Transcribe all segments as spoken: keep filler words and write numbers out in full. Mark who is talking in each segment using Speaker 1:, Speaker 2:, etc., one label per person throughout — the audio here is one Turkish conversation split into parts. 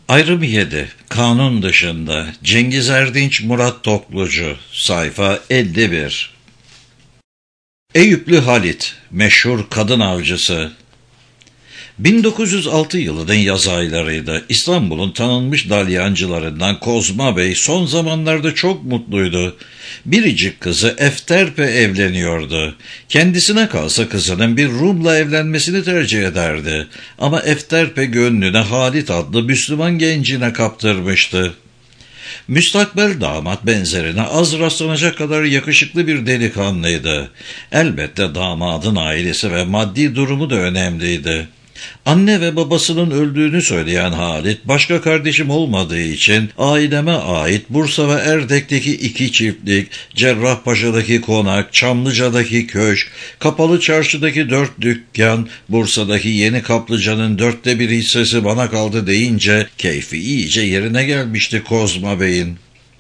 Speaker 1: Ayrım yedi. Kanun dışında. Cengiz Erdinç, Murat Toklucu. Sayfa elli bir. Eyüplü Halit, meşhur kadın avcısı. bin dokuz yüz altı yılının yaz aylarıydı. İstanbul'un tanınmış dalyancılarından Kozma Bey son zamanlarda çok mutluydu. Biricik kızı Efterpe evleniyordu. Kendisine kalsa kızının bir Rum'la evlenmesini tercih ederdi. Ama Efterpe gönlüne Halit adlı Müslüman gencine kaptırmıştı. Müstakbel damat benzerine az rastlanacak kadar yakışıklı bir delikanlıydı. Elbette damadın ailesi ve maddi durumu da önemliydi. Anne ve babasının öldüğünü söyleyen Halit, başka kardeşim olmadığı için aileme ait Bursa ve Erdek'teki iki çiftlik, Cerrahpaşa'daki konak, Çamlıca'daki köşk, Kapalı Çarşı'daki dört dükkan, Bursa'daki Yeni Kaplıca'nın dörtte bir hissesi bana kaldı deyince keyfi iyice yerine gelmişti Kozma Bey'in.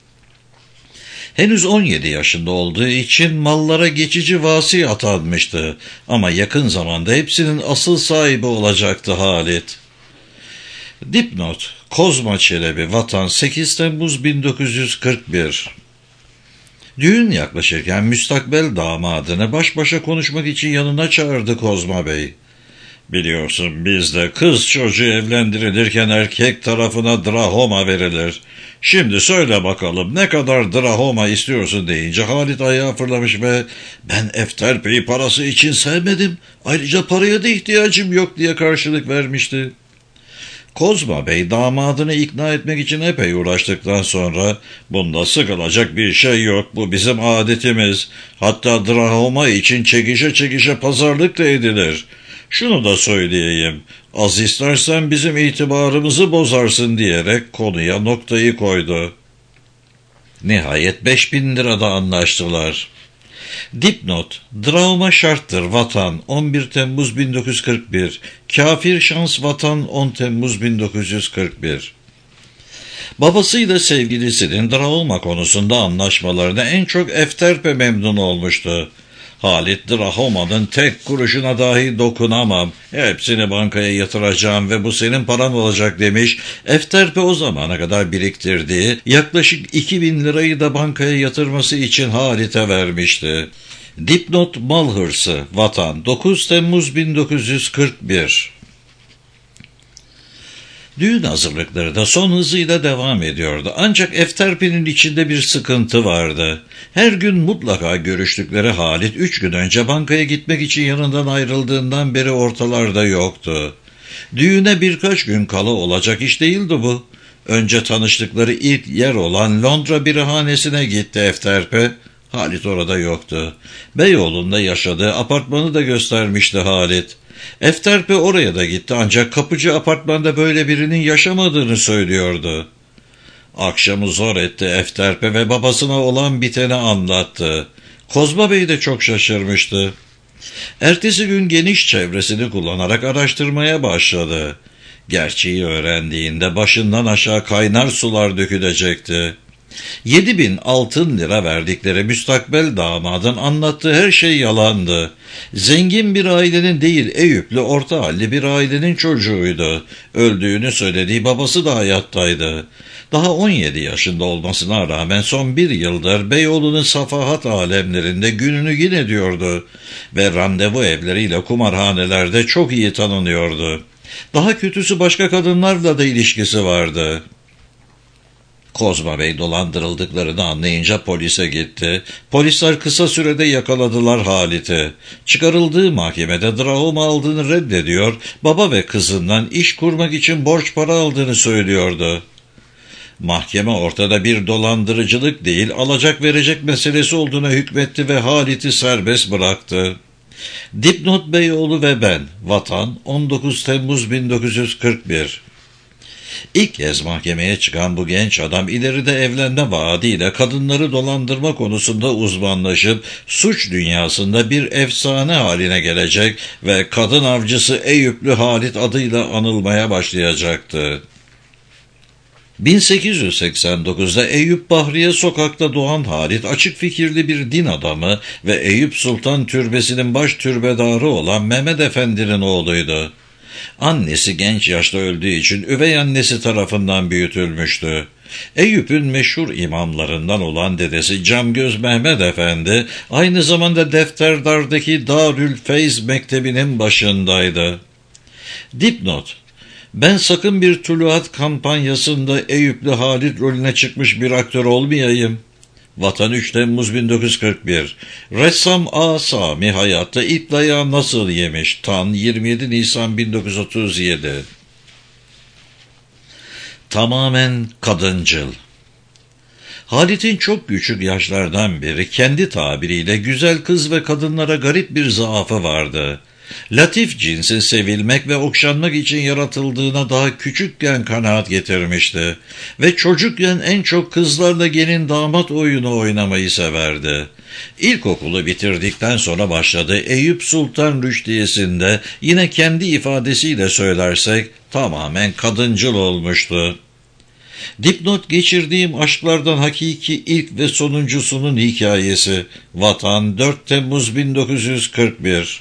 Speaker 1: Henüz on yedi yaşında olduğu için mallara geçici vasi atanmıştı ama yakın zamanda hepsinin asıl sahibi olacaktı Halit. Dipnot: Kozma Çelebi, Vatan, sekiz Temmuz bin dokuz yüz kırk bir. Düğün yaklaşırken müstakbel damadını baş başa konuşmak için yanına çağırdı Kozma Bey. Biliyorsun bizde kız çocuğu evlendirilirken erkek tarafına drahoma verilir. Şimdi söyle bakalım ne kadar drahoma istiyorsun deyince Halit ayağa fırlamış ve ben Efterpe'yi parası için sevmedim, ayrıca paraya da ihtiyacım yok diye karşılık vermişti. Kozma Bey damadını ikna etmek için epey uğraştıktan sonra bunda sıkılacak bir şey yok, bu bizim adetimiz, hatta drahoma için çekişe çekişe pazarlık da edilir. Şunu da söyleyeyim, az istersen bizim itibarımızı bozarsın diyerek konuya noktayı koydu. Nihayet beş bin lirada anlaştılar. Dipnot: Drahoma şarttır, Vatan, on bir Temmuz bin dokuz yüz kırk bir. Kafir şans, Vatan, on Temmuz bin dokuz yüz kırk bir. Babasıyla sevgilisinin drahoma konusunda anlaşmalarına en çok Efterpe memnun olmuştu. Halit, drahoma'nın tek kuruşuna dahi dokunamam, hepsini bankaya yatıracağım ve bu senin paran olacak demiş. Efterpe o zamana kadar biriktirdiği yaklaşık iki bin lirayı da bankaya yatırması için Halit'e vermişti. Dipnot: Mal hırsı, Vatan, dokuz Temmuz bin dokuz yüz kırk bir. Düğün hazırlıkları da son hızıyla devam ediyordu. Ancak Efterpe'nin içinde bir sıkıntı vardı. Her gün mutlaka görüştükleri Halit, üç gün önce bankaya gitmek için yanından ayrıldığından beri ortalarda yoktu. Düğüne birkaç gün kala olacak iş değildi bu. Önce tanıştıkları ilk yer olan Londra birihanesine gitti Efterpe. Halit orada yoktu. Beyoğlu'nda yaşadığı apartmanı da göstermişti Halit. Efterpe oraya da gitti ancak kapıcı apartmanda böyle birinin yaşamadığını söylüyordu. Akşamı zor etti Efterpe ve babasına olan biteni anlattı. Kozma Bey de çok şaşırmıştı. Ertesi gün geniş çevresini kullanarak araştırmaya başladı. Gerçeği öğrendiğinde başından aşağı kaynar sular dökülecekti. Yedi bin altın lira verdikleri müstakbel damadın anlattığı her şey yalandı. Zengin bir ailenin değil, Eyüplü orta halli bir ailenin çocuğuydu. Öldüğünü söylediği babası da hayattaydı. Daha on yedi yaşında olmasına rağmen son bir yıldır Beyoğlu'nun safahat alemlerinde gününü gün ediyordu ve randevu evleriyle kumarhanelerde çok iyi tanınıyordu. Daha kötüsü, başka kadınlarla da ilişkisi vardı. Kozma Bey dolandırıldıklarını anlayınca polise gitti. Polisler kısa sürede yakaladılar Halit'i. Çıkarıldığı mahkemede drahoma aldığını reddediyor, baba ve kızından iş kurmak için borç para aldığını söylüyordu. Mahkeme ortada bir dolandırıcılık değil, alacak verecek meselesi olduğuna hükmetti ve Halit'i serbest bıraktı. Dipnot: Beyoğlu ve ben, Vatan, on dokuz Temmuz bin dokuz yüz kırk bir. İlk kez mahkemeye çıkan bu genç adam ileride evlenme vaadiyle kadınları dolandırma konusunda uzmanlaşıp suç dünyasında bir efsane haline gelecek ve kadın avcısı Eyüplü Halit adıyla anılmaya başlayacaktı. bin sekiz yüz seksen dokuzda Eyüp Bahriye sokakta doğan Halit, açık fikirli bir din adamı ve Eyüp Sultan Türbesi'nin baş türbedarı olan Mehmet Efendi'nin oğluydu. Annesi genç yaşta öldüğü için üvey annesi tarafından büyütülmüştü. Eyüp'ün meşhur imamlarından olan dedesi Camgöz Mehmet Efendi aynı zamanda Defterdardaki Darülfeyz Mektebi'nin başındaydı. Dipnot: Ben sakın bir tuluat kampanyasında Eyüplü Halit rolüne çıkmış bir aktör olmayayım. Vatan üç Temmuz bin dokuz yüz kırk bir. Ressam A. Sami hayatta ilk dayağı nasıl yemiş? Tan yirmi yedi Nisan bin dokuz yüz otuz yedi. Tamamen kadıncıl. Halit'in çok küçük yaşlardan beri kendi tabiriyle güzel kız ve kadınlara garip bir zaafı vardı. Latif cinsin sevilmek ve okşanmak için yaratıldığına daha küçükken kanaat getirmişti ve çocukken en çok kızlarla gelin damat oyunu oynamayı severdi. İlkokulu bitirdikten sonra başladı Eyüp Sultan Rüştiyesi'nde, yine kendi ifadesiyle söylersek tamamen kadıncıl olmuştu. Dipnot: geçirdiğim aşklardan hakiki ilk ve sonuncusunun hikayesi. Vatan dört Temmuz bin dokuz yüz kırk bir.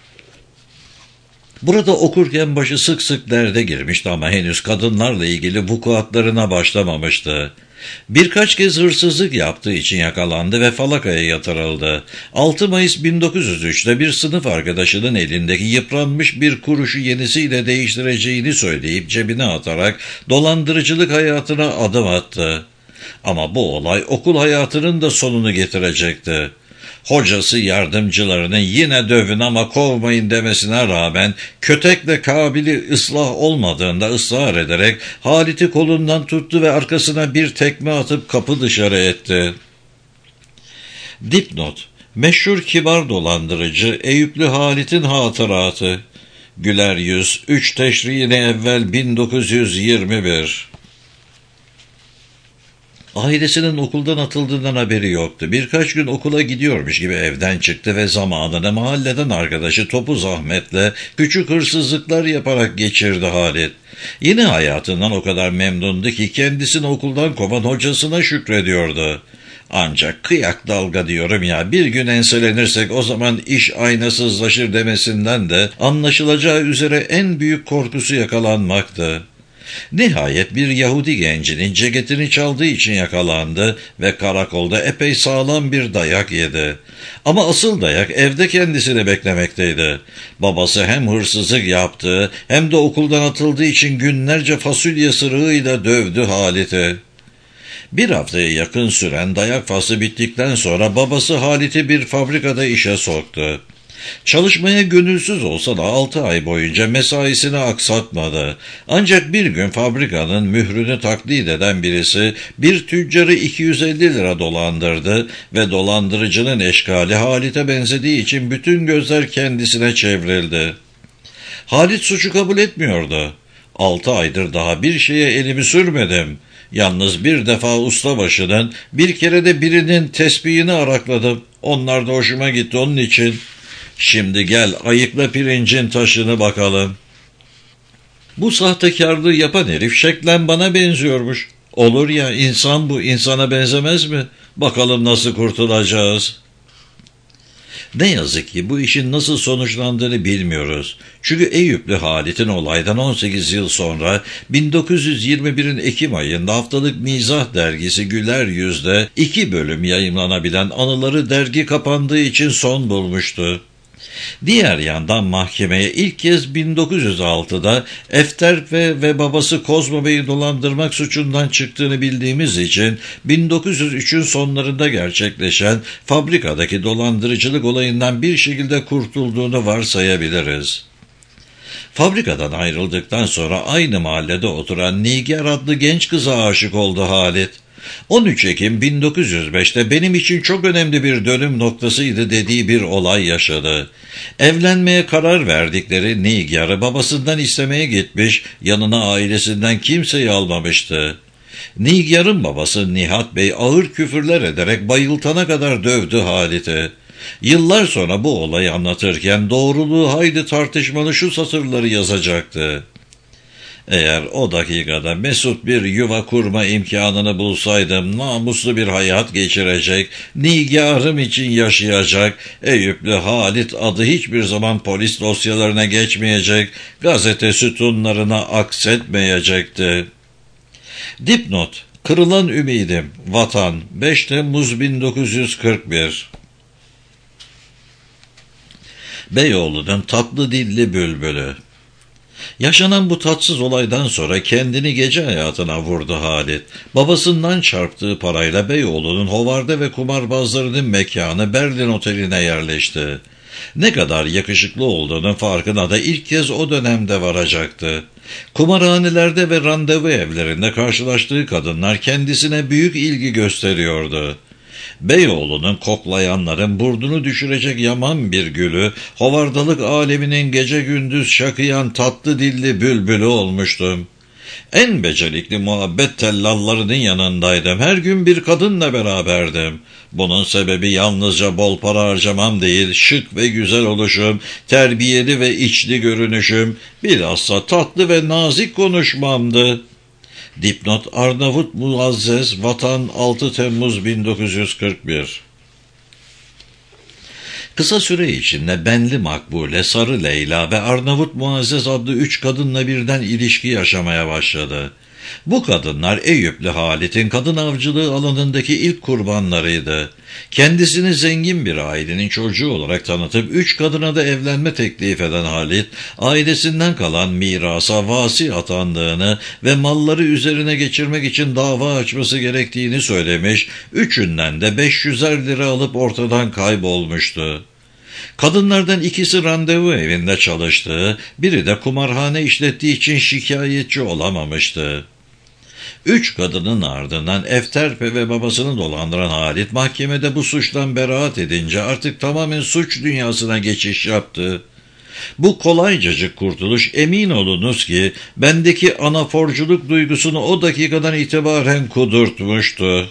Speaker 1: Burada okurken başı sık sık derde girmişti ama henüz kadınlarla ilgili vukuatlarına başlamamıştı. Birkaç kez hırsızlık yaptığı için yakalandı ve falakaya yatırıldı. altı Mayıs bin dokuz yüz üçte bir sınıf arkadaşının elindeki yıpranmış bir kuruşu yenisiyle değiştireceğini söyleyip cebine atarak dolandırıcılık hayatına adım attı. Ama bu olay okul hayatının da sonunu getirecekti. Hocası yardımcılarının yine dövün ama kovmayın demesine rağmen kötekle kabili ıslah olmadığında ısrar ederek Halit'i kolundan tuttu ve arkasına bir tekme atıp kapı dışarı etti. Dipnot: Meşhur kibar dolandırıcı Eyüplü Halit'in hatıratı. Güler yüz, üç Teşri'ne evvel bin dokuz yüz yirmi bir. Ailesinin okuldan atıldığından haberi yoktu. Birkaç gün okula gidiyormuş gibi evden çıktı ve zamanını mahalleden arkadaşı Topuz Ahmet'le küçük hırsızlıklar yaparak geçirdi Halit. Yine hayatından o kadar memnundu ki kendisini okuldan kovan hocasına şükrediyordu. Ancak kıyak dalga diyorum ya, bir gün enselenirsek o zaman iş aynasızlaşır demesinden de anlaşılacağı üzere en büyük korkusu yakalanmaktı. Nihayet bir Yahudi gencinin ceketini çaldığı için yakalandı ve karakolda epey sağlam bir dayak yedi. Ama asıl dayak evde kendisini beklemekteydi. Babası hem hırsızlık yaptığı hem de okuldan atıldığı için günlerce fasulye sırığıyla dövdü Halit'i. Bir haftaya yakın süren dayak faslı bittikten sonra babası Halit'i bir fabrikada işe soktu. Çalışmaya gönülsüz olsa da altı ay boyunca mesaisini aksatmadı. Ancak bir gün fabrikanın mührünü taklit eden birisi bir tüccarı iki yüz elli lira dolandırdı ve dolandırıcının eşkali Halit'e benzediği için bütün gözler kendisine çevrildi. Halit suçu kabul etmiyordu. Altı aydır daha bir şeye elimi sürmedim. Yalnız bir defa ustabaşının, bir kere de birinin tesbihini arakladım. Onlar da hoşuma gitti onun için. Şimdi gel ayıkla pirincin taşını bakalım. Bu sahtekarlığı yapan herif şeklen bana benziyormuş. Olur ya, insan bu, insana benzemez mi? Bakalım nasıl kurtulacağız? Ne yazık ki bu işin nasıl sonuçlandığını bilmiyoruz. Çünkü Eyüplü Halit'in olaydan on sekiz yıl sonra bin dokuz yüz yirmi birin Ekim ayında haftalık Mizah dergisi Güler Yüz'de iki bölüm yayımlanabilen anıları dergi kapandığı için son bulmuştu. Diğer yandan mahkemeye ilk kez bin dokuz yüz altıda Efterpe ve babası Kozmo Bey'i dolandırmak suçundan çıktığını bildiğimiz için bin dokuz yüz üçün sonlarında gerçekleşen fabrikadaki dolandırıcılık olayından bir şekilde kurtulduğunu varsayabiliriz. Fabrikadan ayrıldıktan sonra aynı mahallede oturan Nigar adlı genç kıza aşık oldu Halit. on üç Ekim bin dokuz yüz beşte benim için çok önemli bir dönüm noktasıydı dediği bir olay yaşadı. Evlenmeye karar verdikleri Nigar'ı babasından istemeye gitmiş, yanına ailesinden kimseyi almamıştı. Nigar'ın babası Nihat Bey ağır küfürler ederek bayıltana kadar dövdü Halit'i. Yıllar sonra bu olayı anlatırken doğruluğu hayli tartışmalı şu satırları yazacaktı. Eğer o dakikada mesut bir yuva kurma imkanını bulsaydım, namuslu bir hayat geçirecek, nigarım için yaşayacak, Eyüplü Halit adı hiçbir zaman polis dosyalarına geçmeyecek, gazete sütunlarına aksetmeyecekti. Dipnot: Kırılan ümidim. Vatan. beş Temmuz bin dokuz yüz kırk bir. Beyoğlu'nun tatlı dilli bülbülü. Yaşanan bu tatsız olaydan sonra kendini gece hayatına vurdu Halit. Babasından çarptığı parayla Beyoğlu'nun hovarda ve kumarbazlarının mekanı Berlin Oteli'ne yerleşti. Ne kadar yakışıklı olduğunun farkına da ilk kez o dönemde varacaktı. Kumarhanelerde ve randevu evlerinde karşılaştığı kadınlar kendisine büyük ilgi gösteriyordu. Beyoğlu'nun koklayanların burnunu düşürecek yaman bir gülü, hovardalık aleminin gece gündüz şakıyan tatlı dilli bülbülü olmuştum. En becerikli muhabbet tellallarının yanındaydım. Her gün bir kadınla beraberdim. Bunun sebebi yalnızca bol para harcamam değil, şık ve güzel oluşum, terbiyeli ve içli görünüşüm, bilhassa tatlı ve nazik konuşmamdı. Dipnot: Arnavut Muazzez, Vatan, altı Temmuz bin dokuz yüz kırk bir. Kısa süre içinde Benli Makbule, Sarı Leyla ve Arnavut Muazzez adlı üç kadınla birden ilişki yaşamaya başladı. Bu kadınlar Eyüplü Halit'in kadın avcılığı alanındaki ilk kurbanlarıydı. Kendisini zengin bir ailenin çocuğu olarak tanıtıp üç kadına da evlenme teklif eden Halit, ailesinden kalan mirasa vasi atandığını ve malları üzerine geçirmek için dava açması gerektiğini söylemiş, üçünden de beş yüzer lira alıp ortadan kaybolmuştu. Kadınlardan ikisi randevu evinde çalıştı, biri de kumarhane işlettiği için şikayetçi olamamıştı. Üç kadının ardından Efterpe ve babasını dolandıran Halit mahkemede bu suçtan beraat edince artık tamamen suç dünyasına geçiş yaptı. Bu kolaycacık kurtuluş, emin olunuz ki bendeki anaforculuk duygusunu o dakikadan itibaren kudurtmuştu.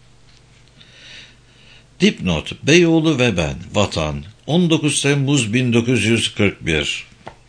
Speaker 1: Dipnot: Beyoğlu ve ben. Vatan. on dokuz Temmuz bin dokuz yüz kırk bir.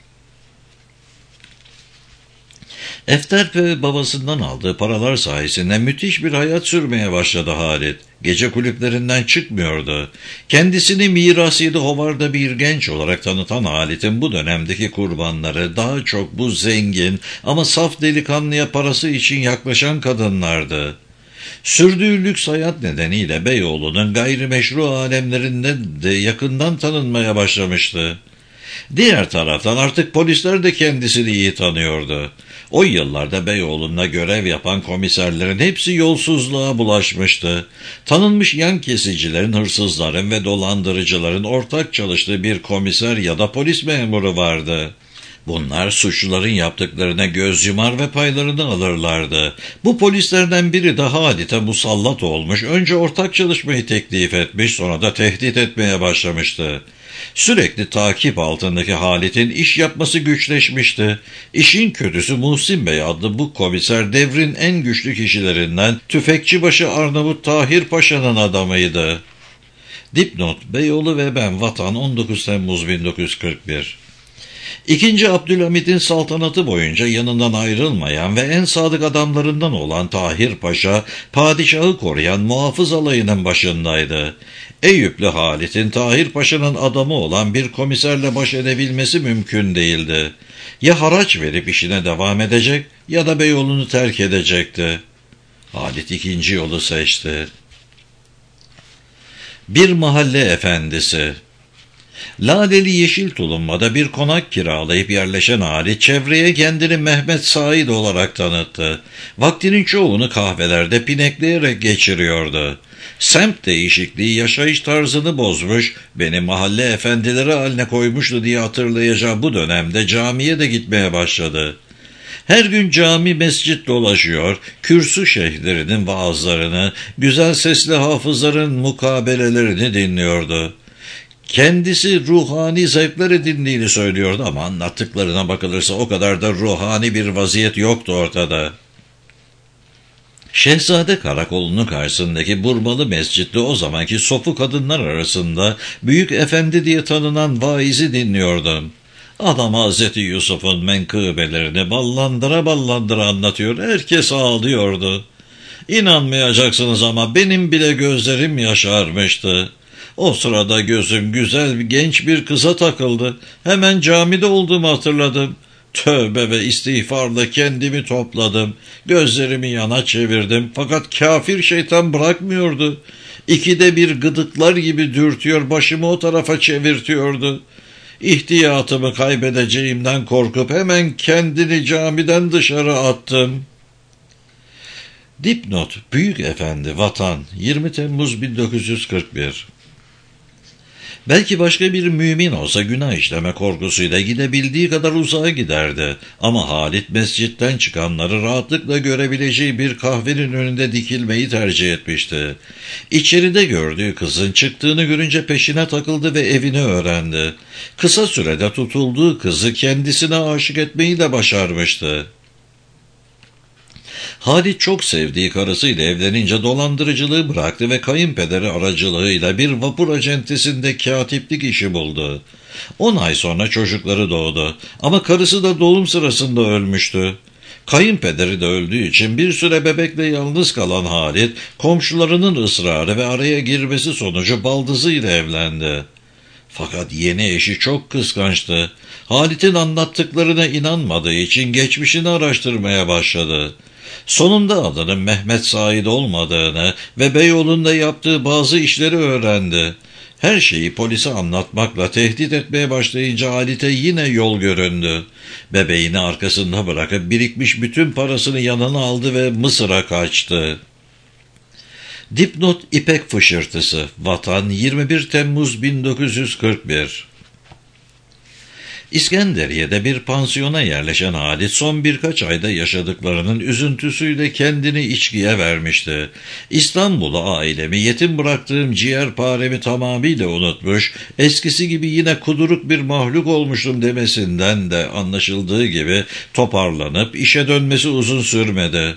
Speaker 1: Efterpe ve babasından aldığı paralar sayesinde müthiş bir hayat sürmeye başladı Halit. Gece kulüplerinden çıkmıyordu. Kendisini mirasıydı hovarda bir genç olarak tanıtan Halit'in bu dönemdeki kurbanları daha çok bu zengin ama saf delikanlıya parası için yaklaşan kadınlardı. Sürdüğü lüks hayat nedeniyle Beyoğlu'nun gayrimeşru alemlerinde de yakından tanınmaya başlamıştı. Diğer taraftan artık polisler de kendisini iyi tanıyordu. O yıllarda Beyoğlu'nda görev yapan komiserlerin hepsi yolsuzluğa bulaşmıştı. Tanınmış yan kesicilerin, hırsızların ve dolandırıcıların ortak çalıştığı bir komiser ya da polis memuru vardı. Bunlar suçluların yaptıklarına göz yumar ve paylarını alırlardı. Bu polislerden biri de Halit'e musallat olmuş, önce ortak çalışmayı teklif etmiş, sonra da tehdit etmeye başlamıştı. Sürekli takip altındaki Halit'in iş yapması güçleşmişti. İşin kötüsü Muhsin Bey adlı bu komiser devrin en güçlü kişilerinden Tüfekçibaşı Arnavut Tahir Paşa'nın adamıydı. Dipnot: Beyoğlu ve ben. Vatan. on dokuz Temmuz bin dokuz yüz kırk bir. İkinci Abdülhamid'in saltanatı boyunca yanından ayrılmayan ve en sadık adamlarından olan Tahir Paşa, padişahı koruyan muhafız alayının başındaydı. Eyüplü Halit'in Tahir Paşa'nın adamı olan bir komiserle baş edebilmesi mümkün değildi. Ya haraç verip işine devam edecek ya da Beyoğlu'nu terk edecekti. Halit ikinci yolu seçti. Bir mahalle efendisi. Laleli Yeşil Tuluma'da bir konak kiralayıp yerleşen Halit, çevreye kendini Mehmet Said olarak tanıttı. Vaktinin çoğunu kahvelerde pinekleyerek geçiriyordu. Semt değişikliği yaşayış tarzını bozmuş, beni mahalle efendileri haline koymuştu diye hatırlayacağı bu dönemde camiye de gitmeye başladı. Her gün cami mescit dolaşıyor, kürsü şeyhlerinin vaazlarını, güzel sesli hafızların mukabelelerini dinliyordu. Kendisi ruhani zevkler edindiğini söylüyordu ama anlattıklarına bakılırsa o kadar da ruhani bir vaziyet yoktu ortada. Şehzade Karakolu'nun karşısındaki Burmalı Mescid'de o zamanki sofu kadınlar arasında büyük efendi diye tanınan vaizi dinliyordum. Adam Hazreti Yusuf'un menkıbelerini ballandıra ballandıra anlatıyor. Herkes ağlıyordu. İnanmayacaksınız ama benim bile gözlerim yaşarmıştı. O sırada gözüm güzel genç bir kıza takıldı. Hemen camide olduğumu hatırladım. Tövbe ve istiğfarla kendimi topladım. Gözlerimi yana çevirdim. Fakat kafir şeytan bırakmıyordu. İkide bir gıdıklar gibi dürtüyor, başımı o tarafa çevirtiyordu. İhtiyatımı kaybedeceğimden korkup hemen kendini camiden dışarı attım. Dipnot: Büyük Efendi, Vatan, yirmi Temmuz bin dokuz yüz kırk bir. Belki başka bir mümin olsa günah işleme korkusuyla gidebildiği kadar uzağa giderdi. Ama Halit mescitten çıkanları rahatlıkla görebileceği bir kahvenin önünde dikilmeyi tercih etmişti. İçeride gördüğü kızın çıktığını görünce peşine takıldı ve evini öğrendi. Kısa sürede tutulduğu kızı kendisine aşık etmeyi de başarmıştı. Halit çok sevdiği karısıyla evlenince dolandırıcılığı bıraktı ve kayınpederi aracılığıyla bir vapur acentesinde katiplik işi buldu. On ay sonra çocukları doğdu ama karısı da doğum sırasında ölmüştü. Kayınpederi de öldüğü için bir süre bebekle yalnız kalan Halit, komşularının ısrarı ve araya girmesi sonucu baldızıyla evlendi. Fakat yeni eşi çok kıskançtı. Halit'in anlattıklarına inanmadığı için geçmişini araştırmaya başladı. Sonunda adının Mehmet Said olmadığını ve Beyoğlu'nda yaptığı bazı işleri öğrendi. Her şeyi polise anlatmakla tehdit etmeye başlayınca Halit'e yine yol göründü. Bebeğini arkasında bırakıp birikmiş bütün parasını yanına aldı ve Mısır'a kaçtı. Dipnot: İpek Fışırtısı, Vatan, yirmi bir Temmuz bin dokuz yüz kırk bir. İskenderiye'de bir pansiyona yerleşen Halit son birkaç ayda yaşadıklarının üzüntüsüyle kendini içkiye vermişti. İstanbul'a ailemi, yetim bıraktığım ciğerparemi tamamıyla unutmuş, eskisi gibi yine kuduruk bir mahluk olmuştum demesinden de anlaşıldığı gibi toparlanıp işe dönmesi uzun sürmedi.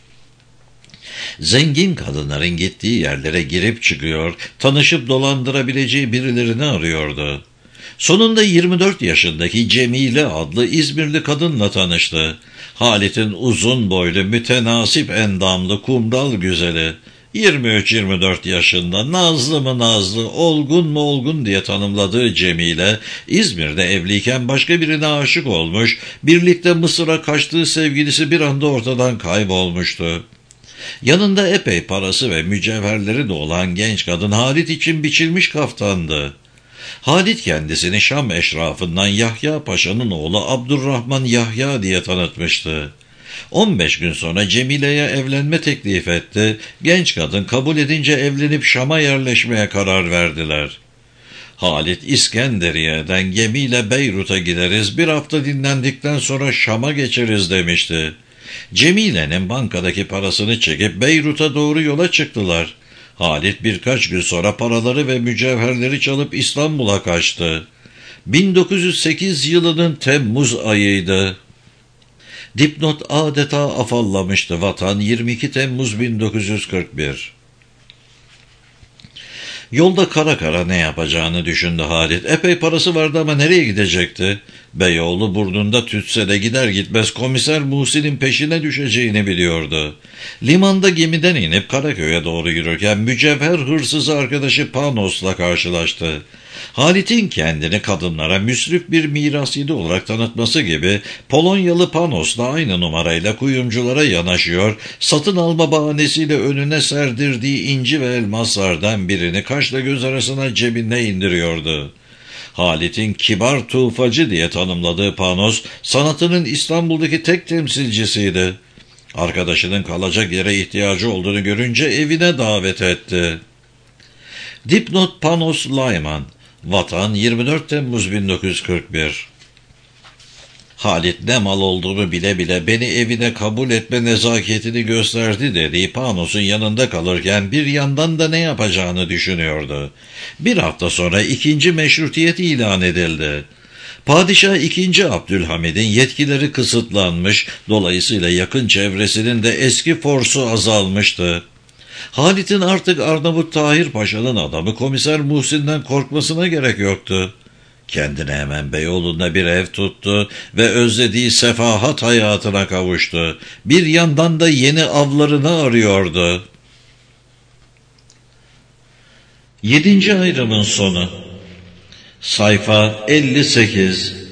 Speaker 1: Zengin kadınların gittiği yerlere girip çıkıyor, tanışıp dolandırabileceği birilerini arıyordu. Sonunda yirmi dört yaşındaki Cemile adlı İzmirli kadınla tanıştı. Halit'in uzun boylu, mütenasip endamlı, kumral güzeli. yirmi üç yirmi dört yaşında, nazlı mı nazlı, olgun mu olgun diye tanımladığı Cemile, İzmir'de evliyken başka birine aşık olmuş, birlikte Mısır'a kaçtığı sevgilisi bir anda ortadan kaybolmuştu. Yanında epey parası ve mücevherleri de olan genç kadın Halit için biçilmiş kaftandı. Halit kendisini Şam eşrafından Yahya Paşa'nın oğlu Abdurrahman Yahya diye tanıtmıştı. on beş gün sonra Cemile'ye evlenme teklif etti. Genç kadın kabul edince evlenip Şam'a yerleşmeye karar verdiler. Halit, İskenderiye'den gemiyle Beyrut'a gideriz, bir hafta dinlendikten sonra Şam'a geçeriz demişti. Cemile'nin bankadaki parasını çekip Beyrut'a doğru yola çıktılar. Halit birkaç gün sonra paraları ve mücevherleri çalıp İstanbul'a kaçtı. bin dokuz yüz sekiz yılının Temmuz ayıydı. Dipnot: adeta afallamıştı. Vatan, yirmi iki Temmuz bin dokuz yüz kırk bir. Yolda kara kara ne yapacağını düşündü Halit. Epey parası vardı ama nereye gidecekti? Beyoğlu burnunda tütse de gider gitmez komiser Muhsin'in peşine düşeceğini biliyordu. Limanda gemiden inip Karaköy'e doğru yürürken mücevher hırsızı arkadaşı Panos'la karşılaştı. Halit'in kendini kadınlara müsrif bir mirasçı olarak tanıtması gibi Polonyalı Panos'la aynı numarayla kuyumculara yanaşıyor, satın alma bahanesiyle önüne serdirdiği inci ve elmaslardan birini kaşla göz arasına cebine indiriyordu. Halit'in kibar tufacı diye tanımladığı Panos, sanatının İstanbul'daki tek temsilcisiydi. Arkadaşının kalacak yere ihtiyacı olduğunu görünce evine davet etti. Dipnot: Panos Layman, Vatan, yirmi dört Temmuz bin dokuz yüz kırk bir. Halit ne mal olduğunu bile bile beni evine kabul etme nezaketini gösterdi dediği Panos'un yanında kalırken bir yandan da ne yapacağını düşünüyordu. Bir hafta sonra ikinci meşrutiyet ilan edildi. Padişah ikinci. Abdülhamid'in yetkileri kısıtlanmış, dolayısıyla yakın çevresinin de eski forsu azalmıştı. Halit'in artık Arnavut Tahir Paşa'nın adamı komiser Muhsin'den korkmasına gerek yoktu. Kendine hemen Beyoğlu'nda bir ev tuttu ve özlediği sefahat hayatına kavuştu. Bir yandan da yeni avlarını arıyordu. Yedinci ayrımın sonu. Sayfa elli sekiz.